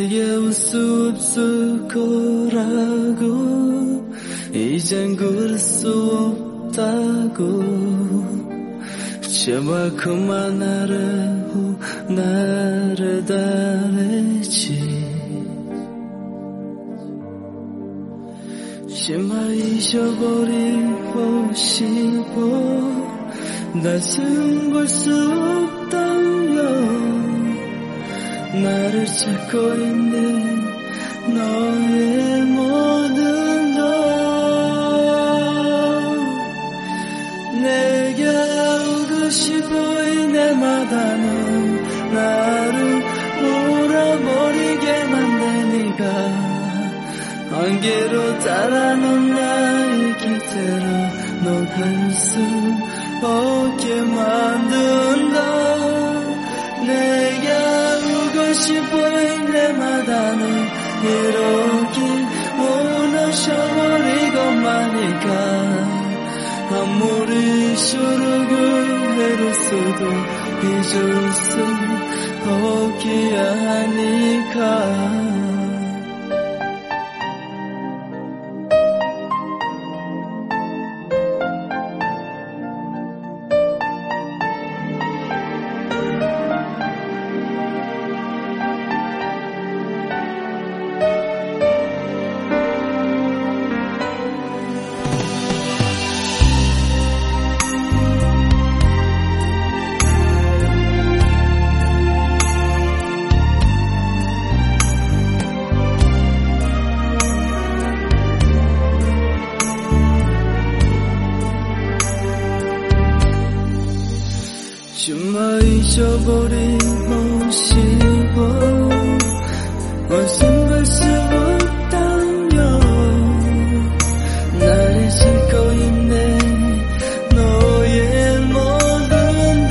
내게 올 수 없을 거라고 이젠 그럴 수 없다고 제발 그만하라고 나를 달랬지 제발 잊어버리고 싶어 다시는 볼 수 없다면 나를 찾고 있는 너의 모든 것 내게 오고 싶어 이때마다는 나를 몰아버리게 만드니까 안개로 따라는 나의 곁으로 녹을 수 없게 만든다 내게 오고 싶어 이때마다는 이렇게 무너져버리고 마니까 아무리 저러고 애로써도 잊을 수 없게 하니까 정말 잊어버리고 싶어 어쩜 볼 수 없다며 나를 짓고 있네 너의 모든 것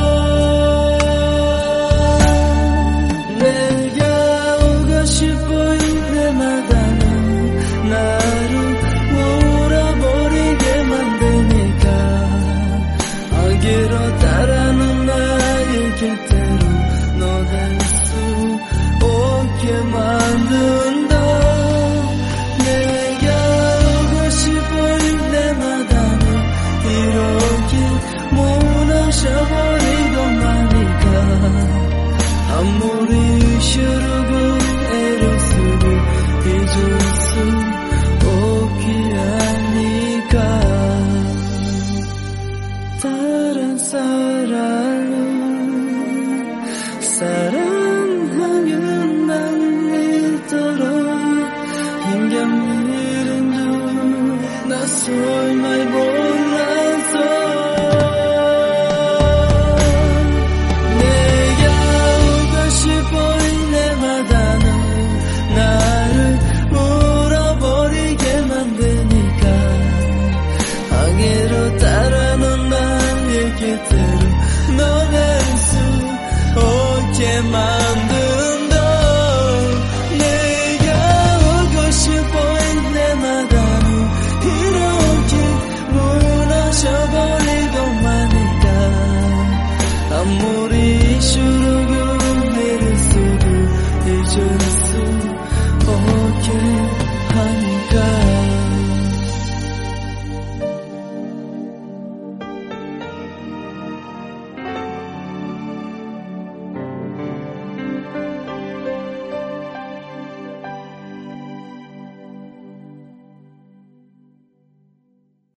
내가 오고 싶어 이때마다는 나를 몰아버리게 만드니까 안개로 따라는 곁으로 너될 수 없게 만든다 내가 오고 싶어 이때마다는 이렇게 무너져버리고 마니까 아무리 저러고 애를 쓰고 잊을 수 없게 하니까 다른 사람을 사랑하면 난 믿도록 인간일은 줄 나 설마 몰라서 내가 오고 싶어 이때마다는 나를 울어버리게 만드니까 안개로 따라는 나의 곁으로 너될 수 없게 만든다 내가 오고 싶어 이때마다는 이렇게 무너져버리고 마니까 아무리